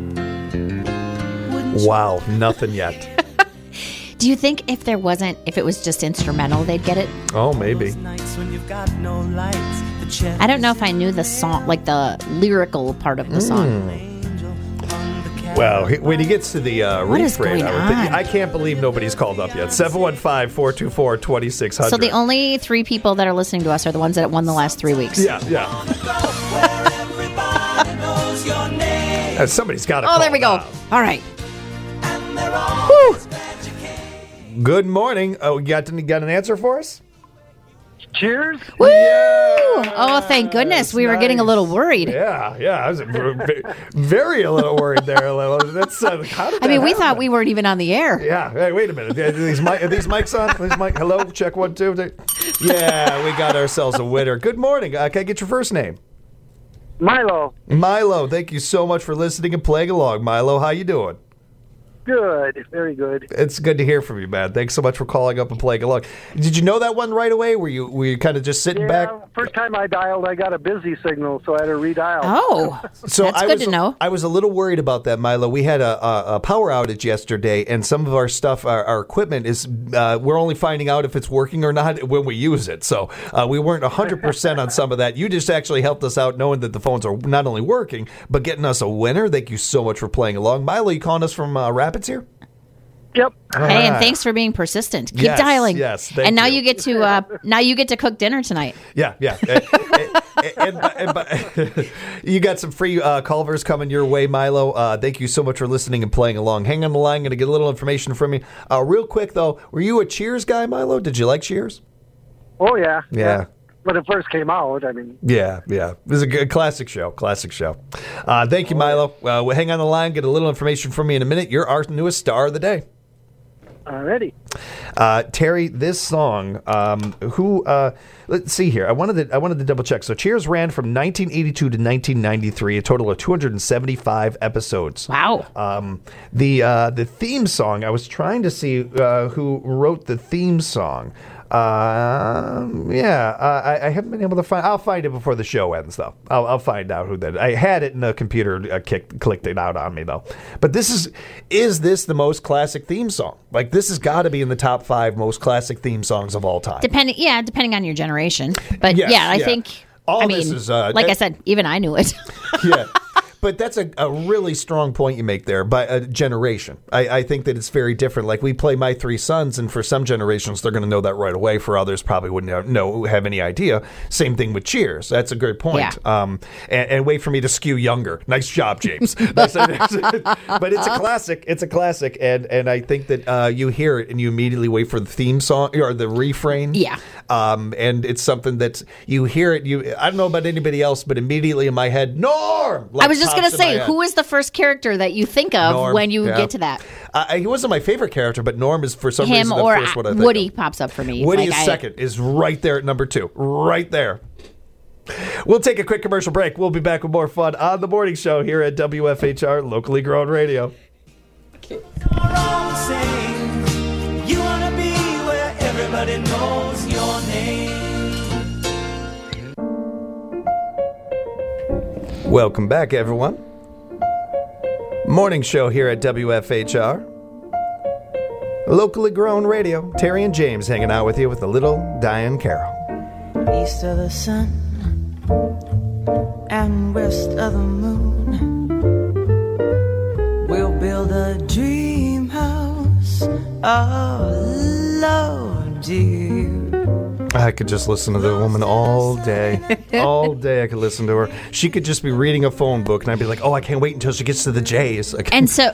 Wouldn't you? Wow, nothing yet. Do you think if there wasn't, if it was just instrumental, they'd get it? Oh, maybe. Those nights when you've got no lights, the chest I don't know if I knew the song, like the lyrical part of the song. angel on the couch. Well, he- when he gets to the uh, What is refrain, going I, would think, on? I can't believe nobody's called up yet. seven one five, four two four, two six zero zero. So the only three people that are listening to us are the ones that won the last three weeks. Yeah, yeah. Where everybody knows your name, Uh, somebody's got to Oh, call there we go. now. All right. and they're all glad you came. Good morning. Oh, you got, you got an answer for us? Cheers. Woo! Yeah. Oh, thank goodness. We were getting a Nice. little worried. Yeah, yeah. I was very, very a little worried there. A little. That's uh, how did I mean, that we happen? thought we weren't even on the air. Yeah. Hey, wait a minute. Are these, mic, are these mics on? These mic, hello? Check one, two. Three. Yeah, we got ourselves a winner. Good morning. Uh, can I get your first name? Milo. Milo. Thank you so much for listening and playing along. Milo, how you doing? Good. Very good. It's good to hear from you, man. Thanks so much for calling up and playing along. Did you know that one right away? Were you were you kind of just sitting Yeah, back? first time I dialed, I got a busy signal, so I had to redial. Oh, So that's I good was, to know. I was a little worried about that, Milo. We had a, a, a power outage yesterday, and some of our stuff, our, our equipment is, uh, we're only finding out if it's working or not when we use it. So uh, we weren't one hundred percent on some of that. You just actually helped us out knowing that the phones are not only working, but getting us a winner. Thank you so much for playing along. Milo, you calling us from uh, Rapids here? Yep. Hey, and right. thanks for being persistent. Keep Yes, dialing. yes, thank and now you. you get to uh, now you get to cook dinner tonight. Yeah, yeah. and, and, and, and- you got some free uh, Culvers coming your way, Milo. Uh, thank you so much for listening and playing along. Hang on the line. Going to get a little information from you. Uh, real quick, though, were you a Cheers guy, Milo? Did you like Cheers? Oh, yeah. Yeah. When it first came out, I mean, Yeah, yeah. It was a good classic show. Classic show. Uh, thank you, Milo. Uh, we'll hang on the line. Get a little information from you in a minute. You're our newest star of the day. already. Uh, Terry, this song, um, who? Uh, let's see here. I wanted to. I wanted to double check. So, Cheers ran from nineteen eighty-two to nineteen ninety-three, a total of two hundred seventy-five episodes. Wow. Um, the uh, the theme song. I was trying to see uh, who wrote the theme song. Uh, yeah, uh, I, I haven't been able to find. I'll find it before the show ends, though. I'll, I'll find out who that. I had it, and the computer uh, kicked, clicked it out on me, though. But this is is this the most classic theme song? Like, this has got to be in the top five most classic theme songs of all time. Depending, yeah, depending on your generation. But Yes, yeah, I yeah. think. All I mean, this is, uh, like I that- said, even I knew it. Yeah. But that's a, a really strong point you make there by a generation. I, I think that it's very different. Like, we play My Three Sons, and for some generations, they're going to know that right away. For others, probably wouldn't know, have any idea. Same thing with Cheers. That's a good point. Yeah. Um, and, and wait for me to skew younger. Nice job, James. That's a- but it's a classic. It's a classic. And, and I think that uh, you hear it and you immediately wait for the theme song or the refrain. Yeah. Um, and it's something that you hear it. You I don't know about anybody else, but immediately in my head, Norm. like, I was just pops going to in my say, head. who is the first character that you think of Norm, when you yeah. get to that? Uh, he wasn't my favorite character, but Norm is for some Him reason the or first one I think Woody of. pops up for me. Woody Like, is I- second, is right there at number two, right there. We'll take a quick commercial break. We'll be back with more fun on the morning show here at W F H R, locally grown radio. You're all the same. You wanna be where everybody knows your name. Welcome back, everyone. Morning show here at W F H R. Locally grown radio. Terry and James hanging out with you with the little Diane Carroll. East of the sun and west of the moon, we'll build a dream house of love, dear. I could just listen to the woman all day. All day I could listen to her. She could just be reading a phone book, and I'd be like, oh, I can't wait until she gets to the J's. I And so,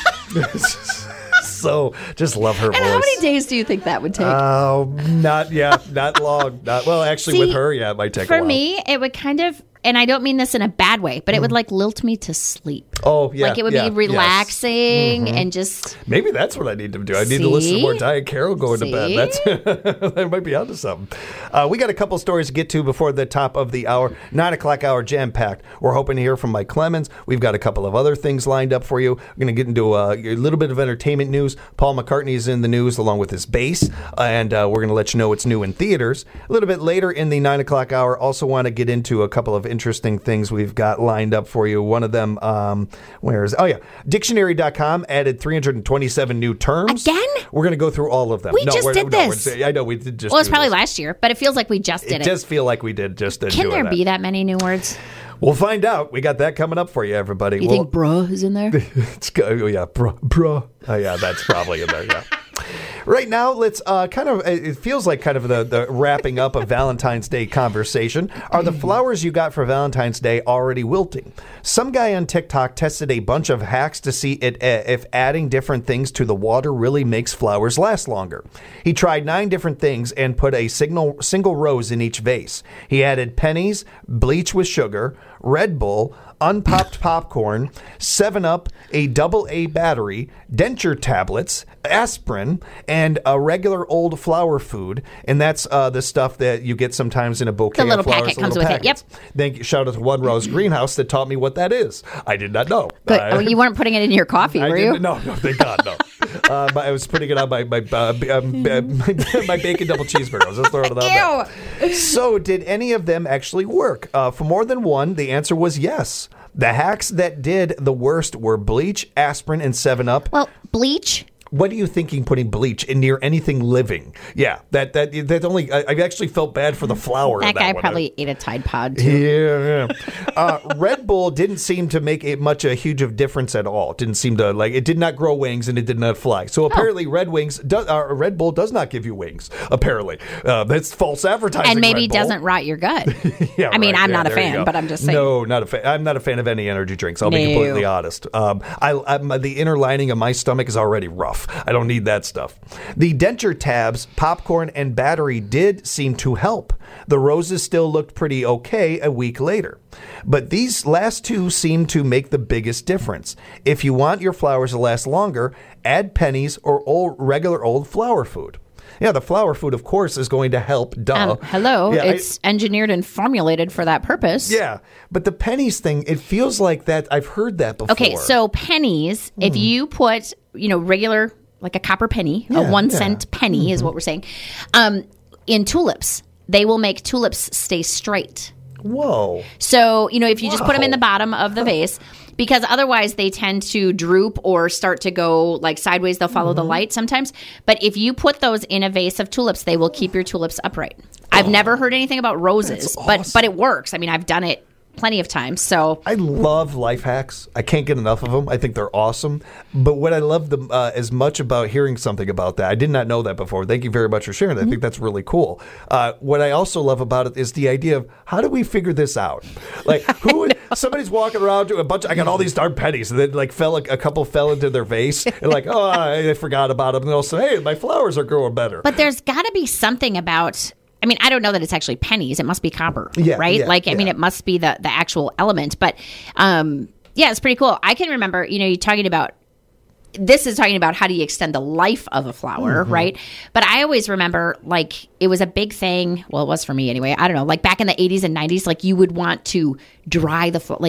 so just love her and voice. how many days do you think that would take? Oh, not, yeah, not long. Not, well, actually, See, with her, yeah, it might take a For while. me, it would kind of, and I don't mean this in a bad way, but it would like lilt me to sleep. Oh, yeah. Like it would yeah, be relaxing yes. and just. Maybe that's what I need to do. I need to listen to See? more Diane Carroll going See? to bed. That's that might be onto something. Uh, we got a couple stories to get to before the top of the hour. Nine o'clock hour jam packed. We're hoping to hear from Mike Clemens. We've got a couple of other things lined up for you. We're going to get into uh, a little bit of entertainment news. Paul McCartney is in the news along with his bass, and uh, we're going to let you know what's new in theaters. A little bit later in the nine o'clock hour, also want to get into a couple of interesting things we've got lined up for you. One of them, um, where is? Oh yeah, dictionary dot com added three hundred twenty-seven new terms. Again? We're going to go through all of them. We no, just we're, did no, we're- this. I know we did just. Well, it's do probably this. last year, but it feels like we just did It it. does feel like we did just. Uh, Can doing there that. be that many new words? We'll find out. We got that coming up for you, everybody. You We'll- think bruh is in there? It's go- oh yeah, bruh, bruh. Oh yeah, that's probably in there. Yeah. Right now, let's uh, kind of. It feels like kind of the, the wrapping up of Valentine's Day conversation. Are the flowers you got for Valentine's Day already wilting? Some guy on TikTok tested a bunch of hacks to see it, uh, if adding different things to the water really makes flowers last longer. He tried nine different things and put a signal, single rose in each vase. He added pennies, bleach with sugar, Red Bull, unpopped popcorn, seven up, a double A battery, denture tablets, aspirin, and a regular old flower food. And that's uh, the stuff that you get sometimes in a bouquet The little of flowers. packet the comes little with it. Yep. packets. Thank you. Shout out to One Rose Greenhouse that taught me what that is. I did not know. Good. Uh, Oh, you weren't putting it in your coffee, I were didn't, you? No, no, thank God, no. uh, but I was putting it on my my uh, um, uh, my, my bacon double cheeseburger. I was just throwing it on there. So, did any of them actually work? Uh, for more than one, the answer was yes. The hacks that did the worst were bleach, aspirin, and seven up. Well, bleach. What are you thinking putting bleach in near anything living? Yeah, that that that only I, I actually felt bad for the flower. That in that guy one. probably ate a Tide Pod too. Yeah, yeah. Uh, Red Bull didn't seem to make it much a huge of difference at all. It didn't seem to like it did not grow wings and it did not fly. So apparently, Red Wings do, uh, Red Bull does not give you wings. Apparently, uh, that's false advertising. And maybe Red Bull. doesn't rot your gut. Yeah, I mean, right. I'm Yeah, not a there you fan, go. but I'm just saying. No, not a fan. I'm not a fan of any energy drinks. I'll be No. completely honest. Um, I, I'm, the inner lining of my stomach is already rough. I don't need that stuff. The denture tabs, popcorn, and battery did seem to help. The roses still looked pretty okay a week later. But these last two seem to make the biggest difference. If you want your flowers to last longer, add pennies or old, regular old flower food. Yeah, the flower food, of course, is going to help. Duh. Um, hello, Yeah, I- it's engineered and formulated for that purpose. Yeah, but the pennies thing, it feels like that. I've heard that before. Okay, so pennies, if you put, you know, regular, like a copper penny, Yeah, a one yeah. cent penny is what we're saying, um, in tulips, they will make tulips stay straight. Whoa. So, you know, if you just put them in Wow. the bottom of the vase, because otherwise they tend to droop or start to go like sideways, they'll follow the Mm-hmm. light sometimes. But if you put those in a vase of tulips, they will keep your tulips upright. I've never heard anything about roses, but awesome. but it works. I mean, I've done it plenty of times. So I love life hacks. I can't get enough of them. I think they're awesome. But what I love the, uh, as much about hearing something about that, I did not know that before. Thank you very much for sharing that. I think that's really cool. Uh, what I also love about it is the idea of how do we figure this out? Like who? Somebody's walking around to a bunch. I got all these darn pennies, and then like fell a couple fell into their vase, and like oh I, I forgot about them. And they'll say, hey, my flowers are growing better. But there's got to be something about. I mean, I don't know that it's actually pennies. It must be copper, Yeah, right? yeah, like, I mean, yeah. it must be the the actual element. But um, yeah, it's pretty cool. I can remember, you know, you talking about. This is talking about how do you extend the life of a flower, Mm-hmm. right? But I always remember, like, it was a big thing. Well, it was for me anyway. I don't know. Like back in the eighties and nineties, like you would want to dry the fl- like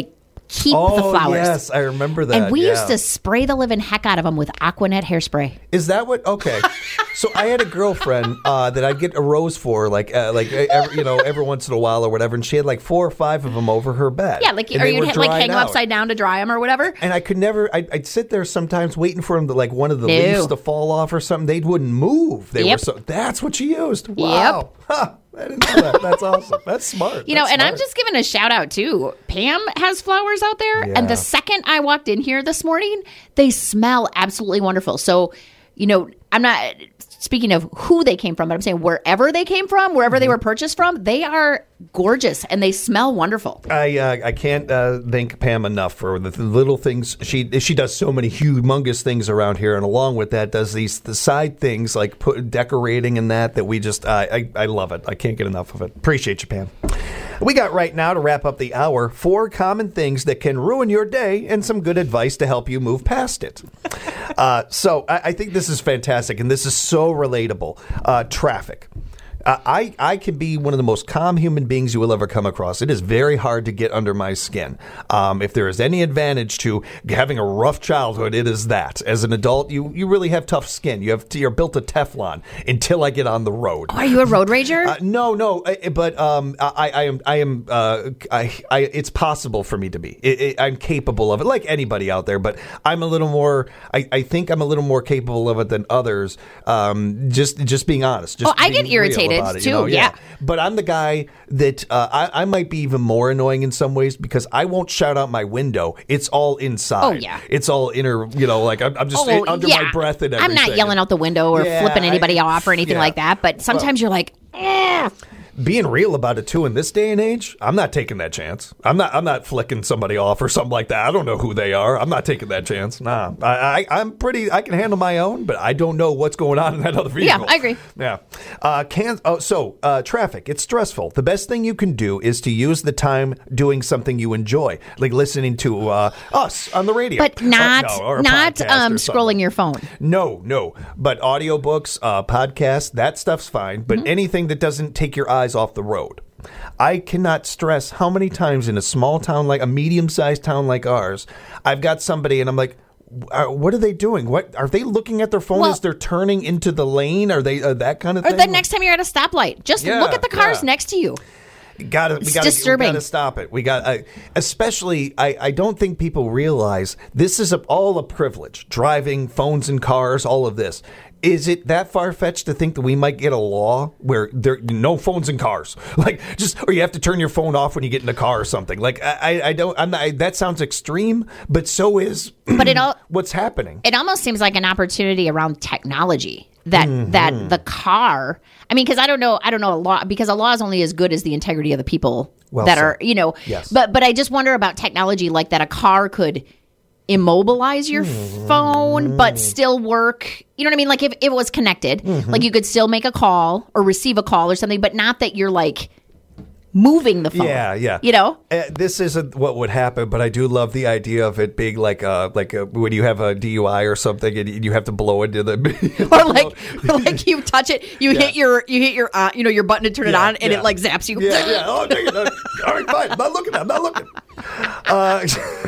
keep oh, the flowers. yes, I remember that. And we yeah. used to spray the living heck out of them with Aquanet hairspray. Is that what? Okay. So I had a girlfriend uh, that I'd get a rose for, like, uh, like every, you know, every once in a while or whatever, and she had like four or five of them over her bed. Yeah, like And or they you'd were ha- like dried hang them out. upside down to dry them or whatever. And I could never. I'd, I'd sit there sometimes waiting for them to like one of the No. leaves to fall off or something. They wouldn't move. They Yep. were so. That's what she used. Wow. Huh, I didn't know that. That's awesome. That's smart. You know, That's and I'm smart. just giving a shout out too. Pam has flowers out there, Yeah. and the second I walked in here this morning, they smell absolutely wonderful. So, you know, I'm not speaking of who they came from, but I'm saying wherever they came from, wherever Mm-hmm. they were purchased from, they are gorgeous and they smell wonderful. I uh, I can't uh, thank Pam enough for the th- little things she she does. So many humongous things around here, and along with that, does these the side things like put decorating and that that we just uh, I I love it. I can't get enough of it. Appreciate you, Pam. We got right now to wrap up the hour four common things that can ruin your day and some good advice to help you move past it. Uh, so I, I think this is fantastic, and this is so relatable. Uh, traffic. Uh, I, I can be one of the most calm human beings you will ever come across. It is very hard to get under my skin. Um, if there is any advantage to having a rough childhood, it is that. As an adult, you, you really have tough skin. You have you're built of Teflon until I get on the road. Are you a road rager? Uh, no, no, I- but um, I, I am, I am, uh, I, I, it's possible for me to be. It, it, I'm capable of it, like anybody out there. But I'm a little more. I, I think I'm a little more capable of it than others. Um, just, just being honest. Just Oh, I being get irritated, real about it, you too, know? yeah. But I'm the guy that uh, I, I might be even more annoying in some ways because I won't shout out my window. It's all inside. Oh, yeah. It's all inner. You know, like I'm, I'm just Oh, under yeah. my breath and I'm everything. not yelling out the window or Yeah, flipping anybody I- off or anything yeah. like that, but sometimes you're like, eh. Being real about it too in this day and age, I'm not taking that chance. I'm not. I'm not flicking somebody off or something like that. I don't know who they are. I'm not taking that chance. Nah, I, I, I'm pretty. I can handle my own, but I don't know what's going on in that other vehicle. Yeah, I agree. Yeah. Uh, can oh, so uh, traffic. It's stressful. The best thing you can do is to use the time doing something you enjoy, like listening to uh, us on the radio, But not Or- no, or a not podcast um, or something. scrolling your phone. No, no. But audiobooks, uh, podcasts, that stuff's fine. But anything that doesn't take your eyes off the road. I cannot stress how many times in a small town like a medium-sized town like ours, I've got somebody and I'm like, uh, what are they doing? What are they looking at their phone Well- as they're turning into the lane? Are they uh, that kind of Or thing? the next time you're at a stoplight, just Yeah, look at the cars yeah. next to you. Gotta, we It's gotta, disturbing. We gotta stop it. We got, uh, especially. I, I don't think people realize this is a, all a privilege. Driving, phones and cars, all of this. Is it that far fetched to think that we might get a law where there no phones in cars, like just, or you have to turn your phone off when you get in the car or something? Like I, I don't. I'm not, I, that sounds extreme, but so is. But it all what's happening. it almost seems like an opportunity around technology that Mm-hmm. that the car. I mean, because I don't know, I don't know a law because a law is only as good as the integrity of the people Well that said. are, you know. Yes. But but I just wonder about technology like that. A car could immobilize your Mm-hmm. phone but still work. You know what I mean? Like if, if it was connected, Mm-hmm. like you could still make a call or receive a call or something, but not that you're like moving the phone. Yeah, yeah. You know? Uh, this isn't what would happen, but I do love the idea of it being like uh like a, when you have a D U I or something and you have to blow into the Or like, or like you touch it, you hit your, you hit your, uh, you know, your button to turn it Yeah, on, and yeah. it like zaps you. Yeah, yeah. Oh, dang it. Uh, All right, fine. I'm not looking. I'm not looking. Uh,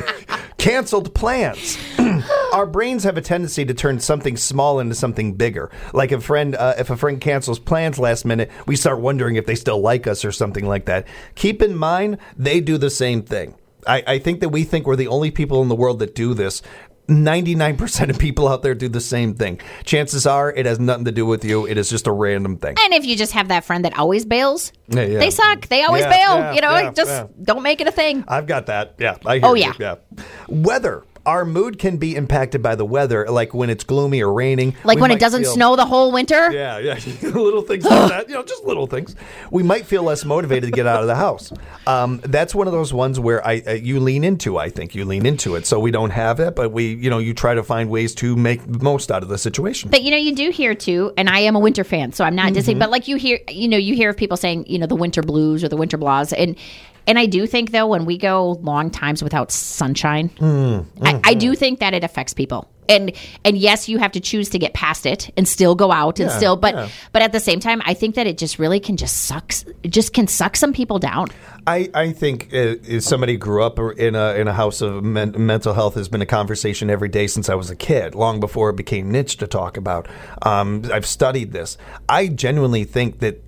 canceled plans. Our brains have a tendency to turn something small into something bigger. Like a friend, uh, if a friend cancels plans last minute, we start wondering if they still like us or something like that. Keep in mind, they do the same thing. I, I think that we think we're the only people in the world that do this. ninety-nine percent of people out there do the same thing. Chances are it has nothing to do with you. It is just a random thing. And if you just have that friend that always bails, Yeah, yeah. they suck. They always Yeah, bail. yeah, you know, yeah, just yeah. don't make it a thing. I've got that. Yeah. I hear Oh, you. yeah. Yeah. Weather. Our mood can be impacted by the weather, like when it's gloomy or raining. Like we when it might doesn't feel- snow the whole winter. Yeah, yeah. Little things like that. You know, just little things. We might feel less motivated to get out of the house. Um, that's one of those ones where I uh, you lean into, I think. You lean into it. So we don't have it, but we, you know, you try to find ways to make the most out of the situation. But you know, you do hear too, and I am a winter fan, so I'm not Mm-hmm. dissing. But like you hear, you know, you hear of people saying, you know, the winter blues or the winter blahs, and and I do think though, when we go long times without sunshine, Mm-hmm. I, I do think that it affects people. and and yes, you have to choose to get past it and still go out and Yeah, still, but yeah. but at the same time, I think that it just really can just sucks, it just can suck some people down. I, I think uh, as somebody who grew up in a in a house of men, mental health has been a conversation every day since I was a kid, long before it became niche to talk about. Um, I've studied this. I genuinely think that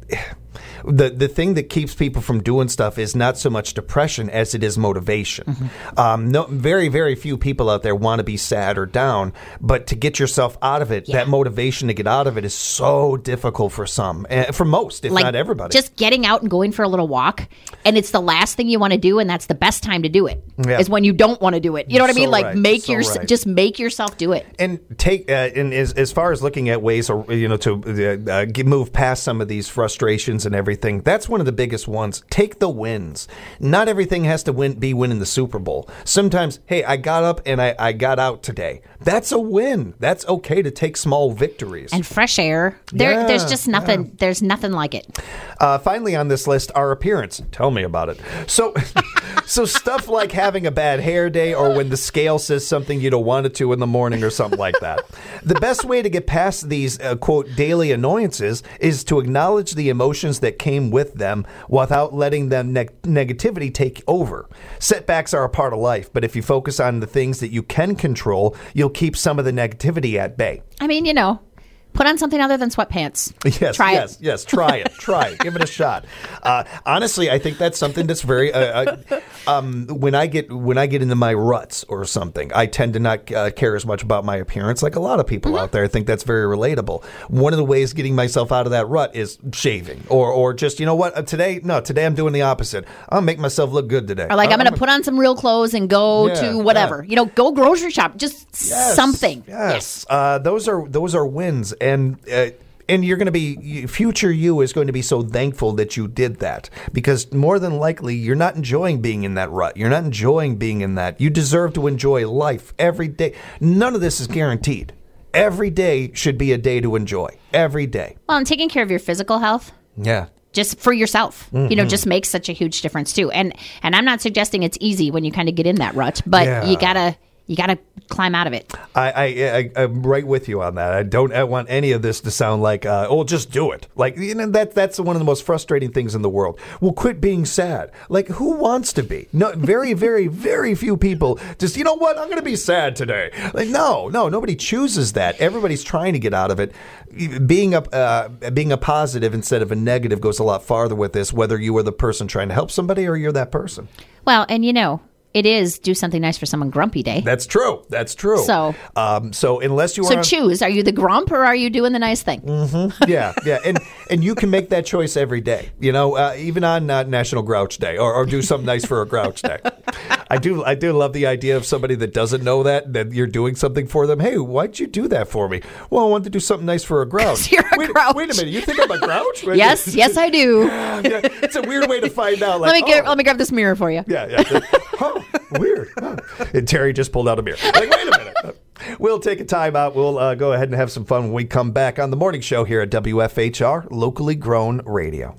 the the thing that keeps people from doing stuff is not so much depression as it is motivation. Mm-hmm. Um, no, very very few people out there want to be sad or down, but to get yourself out of it, Yeah. that motivation to get out of it is so difficult for some, uh, for most, if Like not everybody. just getting out and going for a little walk, and it's the last thing you want to do, and that's the best time to do it. Yeah. Is when you don't want to do it. You know what I So mean? Like right, make so your right. just make yourself do it. And take uh, and as as far as looking at ways, or you know, to uh, uh, get- move past some of these frustrations and everything. That's one of the biggest ones. Take the wins. Not everything has to win, be winning the Super Bowl. Sometimes, hey, I got up and I, I got out today. That's a win. That's okay to take small victories. And fresh air. There, Yeah, there's just nothing. There's nothing like it. Uh, finally, on this list, our appearance. Tell me about it. So, so stuff like having a bad hair day, or when the scale says something you don't want it to in the morning, or something like that. The best way to get past these uh, quote daily annoyances is to acknowledge the emotions that came with them, without letting them neg- negativity take over. Setbacks are a part of life, but if you focus on the things that you can control, you'll keep some of the negativity at bay. I mean, you know, put on something other than sweatpants. Yes, Try yes, it. yes. Try it. Try it. Give it a shot. Uh, honestly, I think that's something that's very. Uh, uh, um, when I get when I get into my ruts or something, I tend to not uh, care as much about my appearance, like a lot of people Mm-hmm. out there. I think that's very relatable. One of the ways getting myself out of that rut is shaving, or or just you know what uh, today. No, today I'm doing the opposite. I'll make myself look good today. Or like I'm going to put on some real clothes and go Yeah, to whatever. yeah. You know, go grocery shop. Just Yes, something. Yes, Uh, those are those are wins, and uh, and you're going to be future you is going to be so thankful that you did that, because more than likely you're not enjoying being in that rut. You're not enjoying being in that. You deserve to enjoy life every day. None of this is guaranteed. Every day should be a day to enjoy. Every day. Well, and taking care of your physical health. Yeah. Just for yourself, you know, Mm-hmm. just makes such a huge difference too. And and I'm not suggesting it's easy when you kind of get in that rut, but Yeah. you gotta you gotta climb out of it. I, I, I, I'm right with you on that. I don't I want any of this to sound like, uh, oh, just do it. Like, you know, that that's one of the most frustrating things in the world. Well, quit being sad. Like, who wants to be? No, very, very, very few people just, you know what, I'm going to be sad today. Like, no, no, nobody chooses that. Everybody's trying to get out of it. Being a, uh, being a positive instead of a negative goes a lot farther with this, whether you are the person trying to help somebody or you're that person. Well, and you know, it is do something nice for someone grumpy day. That's true. That's true. So- um, so unless you So are... choose. Are you the grump or are you doing the nice thing? yeah, yeah, and and you can make that choice every day. You know, uh, even on uh, National Grouch Day, or, or do something nice for a Grouch Day. I do, I do love the idea of somebody that doesn't know that that you're doing something for them. Hey, why'd you do that for me? Well, I wanted to do something nice for a Grouch. You're a wait, grouch. wait a minute, you think I'm a Grouch? Yes, yes, I do. Yeah, it's a weird way to find out. Like, Let me get, oh, let me grab this mirror for you. yeah, yeah. Oh, weird. Huh. And Terry just pulled out a mirror. Like, wait a minute. We'll take a time out. We'll uh, go ahead and have some fun when we come back on the morning show here at W F H R, locally grown radio.